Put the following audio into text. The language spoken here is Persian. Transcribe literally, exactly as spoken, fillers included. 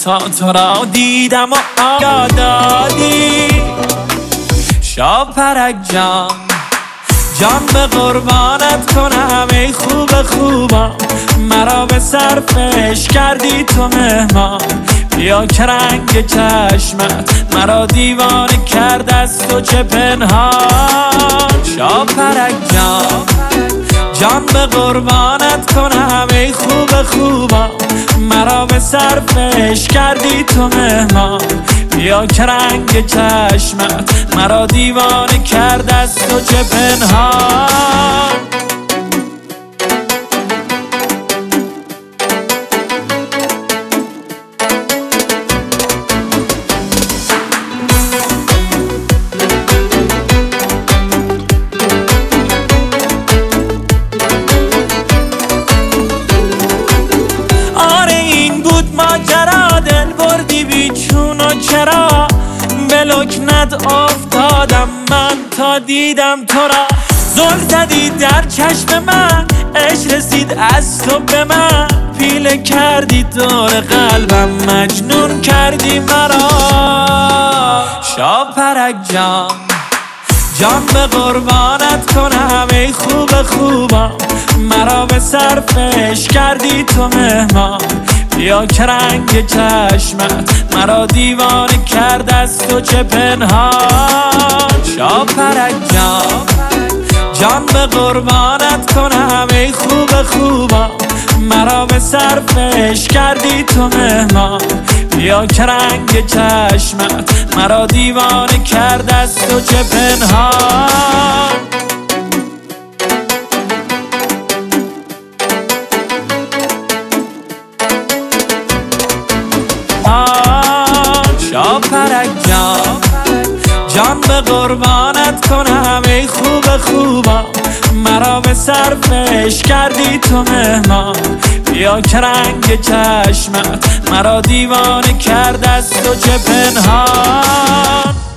تا تو را دیدم و آیا دادی شاپرک جان جان به قربانت کنم ای خوب خوبم مرا به صرفش کردی تو مهمان بیا که رنگ چشمت مرا دیوانه کرد از تو چه پنهان شاپرک جان جان به قربانت کنم ای خوب خوبم مرا به صرفش کردی تو مهمان بیا که رنگ چشمت مرا دیوانه کرد از تو چه پنهان ماجرا دل بردی بیچون و چرا به لکنت افتادم من تا دیدم تو را زل زدی در چشم من عشق رسید از تو به من پیله کردی دور قلبم مجنون کردی مرا شاپرک جان جان به قربانت کنم ای خوب خوبم مرا به صرفش کردی تو مهمان بیا که رنگ چشمت مرا دیوانه کرد از تو چه پنهان شاپرک جان جان به قربانت کنم ای خوب خوبم مرا به صرفش کردی تو مهمان بیا که رنگ چشمت مرا دیوانه کرد از تو چه پنهان شاپرک جان جان به قربانت کنم ای خوب خوبم مرا به صرفش کردی تو مهمان بیا که رنگ چشمت مرا دیوانه کرد از تو چه پنهان